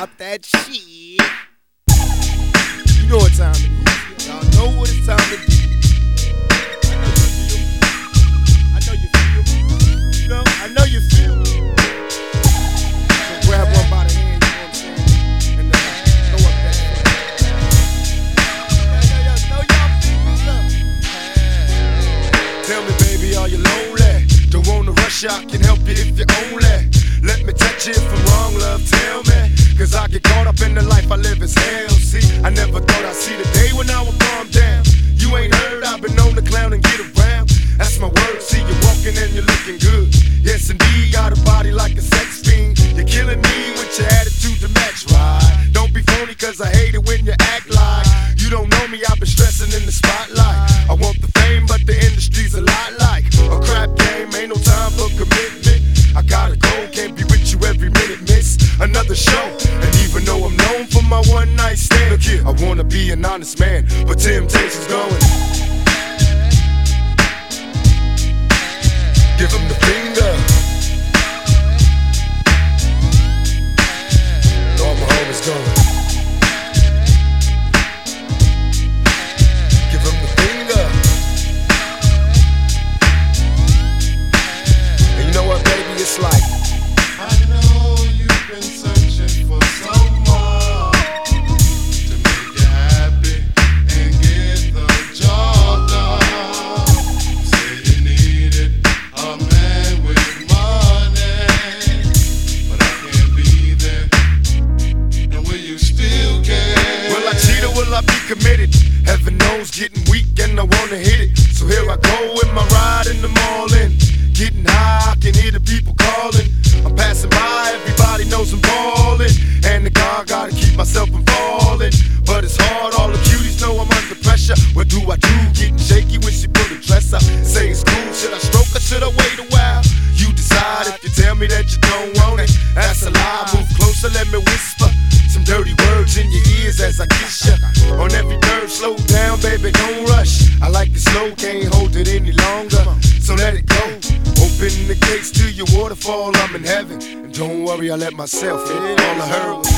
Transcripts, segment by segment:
Pop that shit. You know what time it is. Y'all know what it's time to do. I know you feel me. You know, I know you feel me. So grab one by the hand, you know what I'm saying? And throw up that shit. Know y'all feel me. Tell me, baby, are you lonely? Don't wanna rush, I can help you if you only let me touch you if I'm wrong, love, tell me. Cause I get caught up in the life I live as hell. See, I never thought I'd see the day when I would calm down. You ain't heard, I've been known to clown and get around. That's my word, see you walking and you're looking good. Yes indeed, got a body like a sex fiend. You're killing me with your attitude to match, right? Don't be phony cause I hate it when you act like you don't know me, I've been stressing in the spotlight. I want the fame but the industry's a lot like a crap game, ain't no time for commitment. I gotta go, can't be with you every minute, miss another show. And even though I'm known for my one night stand, look here, I wanna be an honest man, but temptation's going. Give him the finger. All my homies going. Give him the finger. And you know what, baby, it's like, I know you've been searching for someone to make you happy and get the job done. You say you needed a man with money, but I can't be there. And will you still care? will I cheat or will I be committed? Heaven knows, getting weak and I wanna hit it. So here I go with my ride in the morning. Getting high, I can hear the people calling. I'm passing by, everybody knows I'm ballin'. And the guard gotta keep myself from falling. But it's hard, all the cuties know I'm under pressure. What do I do? Getting shaky when she put a dress up. Say it's cool, should I stroke or should I wait a while? You decide. If you tell me that you don't want it, that's a lie. Move closer, let me whisper some dirty words in your ears as I kiss ya. On every curve, slow down, baby, don't rush. I like it slow, can't hold it any longer, so let it go. Open the gates to your waterfall, I'm in heaven. And don't worry, I let myself in. All I heard was,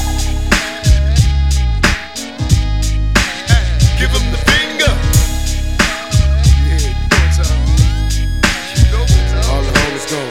give him the finger. Yeah, you know what's up. You know what's up. All the homies go.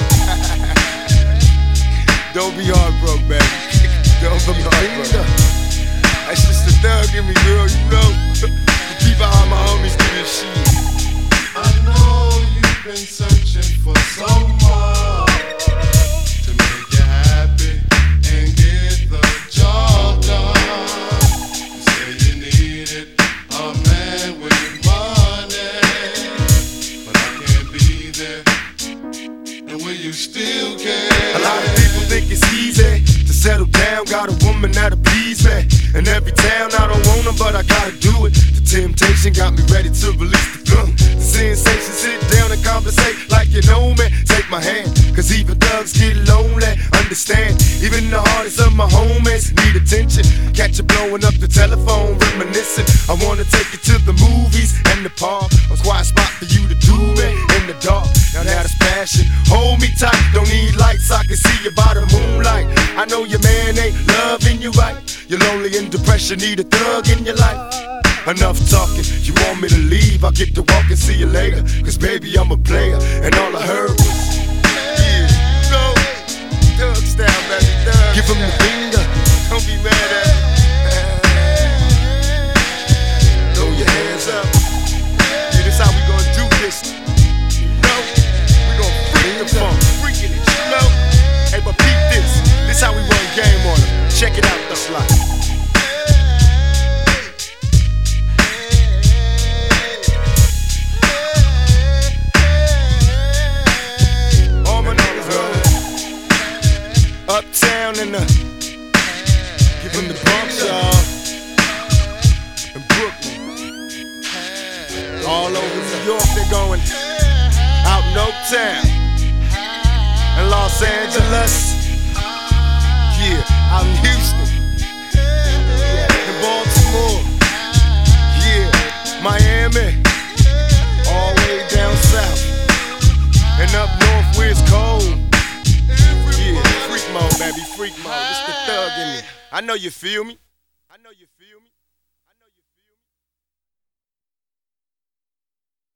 Don't be heartbroken, baby. Don't be heartbroken. That's just the thug in me, girl, you know. The people, all my homies do this shit. I know you've been searching for someone to make you happy and get the job done. You say you needed a man with money, but I can't be there. And will you still care? A lot of people think it's easy to settle down. Got a woman that'll please me. In every town I don't want her, but I gotta do it. The temptation got me ready to release the gun. The sensation, sit down and conversate like you know me. Take my hand, cause even thugs get lonely. Understand, even the hardest of my homies need attention. Catch you blowing up the telephone, reminiscing. I wanna take you to the movies and the park. A quiet spot for you to do it in the dark. Now that's passion. Hold me tight, don't need lights, I can see you by the moonlight. I know your man ain't loving you right. You're lonely and depression, need a thug in your life. Enough talking, you want me to leave, I'll get to walk and see you later. Cause baby, I'm a player, and all I heard was, yeah, you know, thug style, baby, thug. Give him the finger, don't be mad at me. Throw your hands up. Yeah, this how we gonna do this. You know, we gonna freak the funk, freaking it, you know. Hey, but peep this, this how we run game on them. Check it out, the slide. Uptown in the, give them the Bronx, y'all, in Brooklyn, all over New York, they're going out in Oaktown, in Los Angeles, yeah, out in Houston, in Baltimore, yeah, Miami, all the way down south, and up north where it's cold. Yeah, freak mode, baby, freak mode. This the thug. thugging me. I know you feel me. I know you feel me. I know you